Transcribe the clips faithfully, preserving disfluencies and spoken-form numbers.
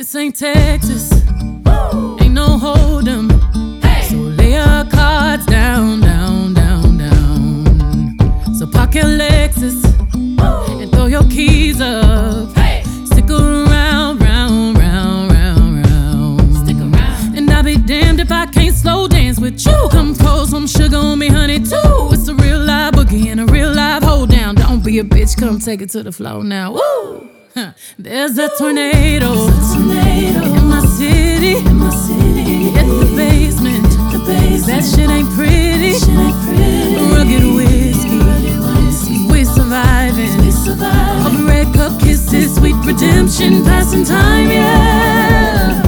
This ain't Texas, woo. Ain't no hold'em. Hey. So lay your cards down, down, down, down. So park your Lexus, woo. And throw your keys up. Hey. Stick around, round, round, round, round. Stick around. And I'll be damned if I can't slow dance with you. Come pour some sugar on me, honey, too. It's a real live boogie and a real live hold down. Don't be a bitch, come take it to the floor now. Woo! Huh. There's a tornado, There's a tornado in my city, in my city. Hit the basement, the basement. That shit ain't pretty, shit ain't pretty. Rugged whiskey, rugged whiskey. We surviving, we surviving. Of red cup kisses, sweet redemption, passing time, yeah.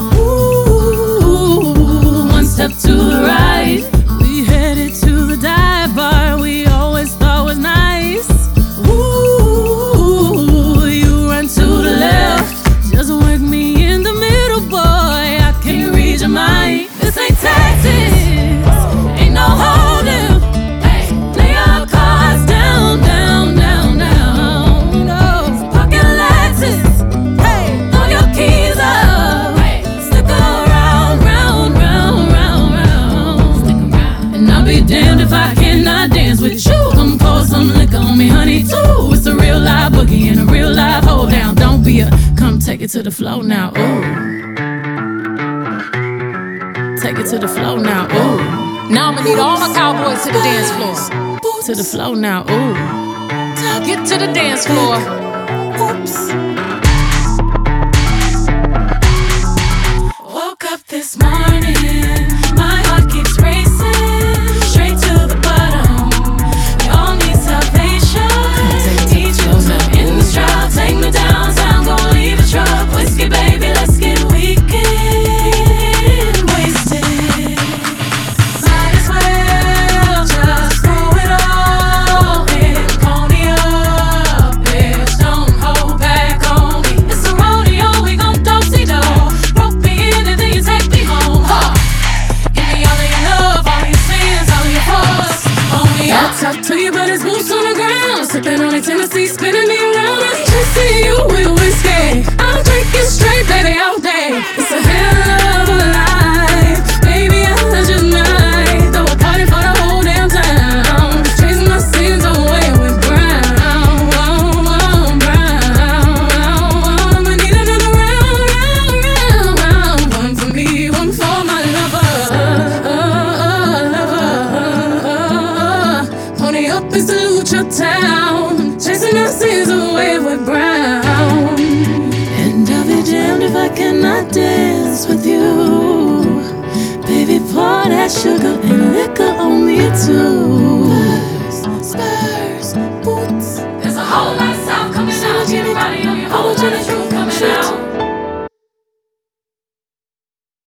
Ooh, one step to the right, we headed to the dive bar we always thought was nice. To the left, just work me in the middle, boy. I can't read your mind. This ain't Texas, ain't no hold'em. Hey, lay your cards down, down, down, down. No, pocket Lexus. Hey, throw your keys up. Hey, stick around, round, round, round, round. Stick around. And I'll be damned if I cannot dance with you. Come pour some liquor on me, honey, too. It's a real live boogie and a real live hold down. Don't be a, come take it to the floor now, ooh. Take it to the floor now, ooh. Now I'ma need all my cowboys to the dance floor. To the floor now, ooh. Get to the dance floor. Oops. Woke up this morning, my heart keeps racing, straight to the bottom. We all need salvation. Teach you to in the stride, take me downtown, gon' leave a truck. Whiskey, baby, let's get weekend wasted. Might as well just throw it all in, pony up, bitch, don't hold back on me. It's a rodeo, we gon' do-si-do. Rope me in and then you take me home, huh? Give me all of your love, all of your sins, all of your fuss. Pony up. I'll talk to you, but it's boots on the ground. Sipping on a Tennessee, spinning me around. I'm chasing you with whiskey. I'm drinking straight, baby, all day. It's a hell of a life, baby, I just might throw a party for the whole damn town. Chasing my sins away with brown, brown, brown. I need another round, round, round, round. One for me, one for my lover, lover. Pony up and salute your town. Chasing our sins away with brown. And I'll be damned if I cannot dance with you. Baby, pour that sugar and liquor on me too.